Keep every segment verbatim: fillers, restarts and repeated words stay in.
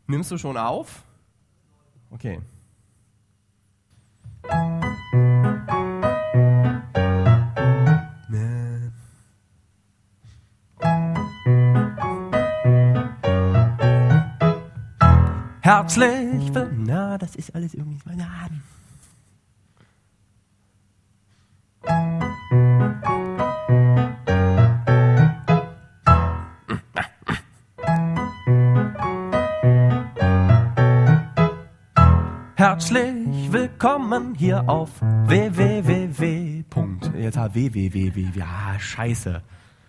Nimmst du schon auf? Okay. Herzlich willkommen. Na, das ist alles irgendwie. Na. Herzlich willkommen hier auf w w w. Jetzt hat w w w. Ja, scheiße.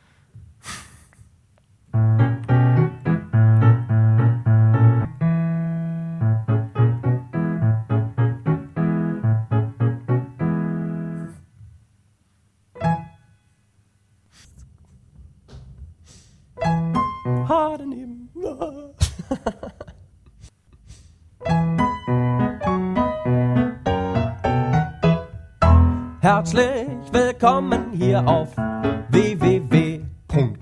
Ha, daneben. Herzlich willkommen hier auf w w w punkt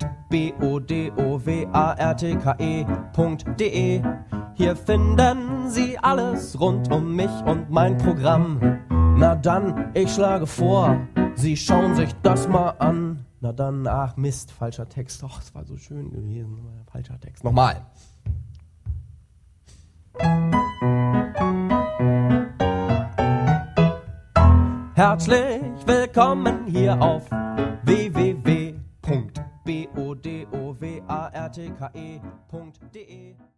bodowarte punkt de. Hier finden Sie alles rund um mich und mein Programm. Na dann, ich schlage vor, Sie schauen sich das mal an. Na dann, ach Mist, falscher Text. Doch, es war so schön gewesen. Falscher Text. Nochmal. Herzlich willkommen hier auf w w w punkt bodowarte punkt de.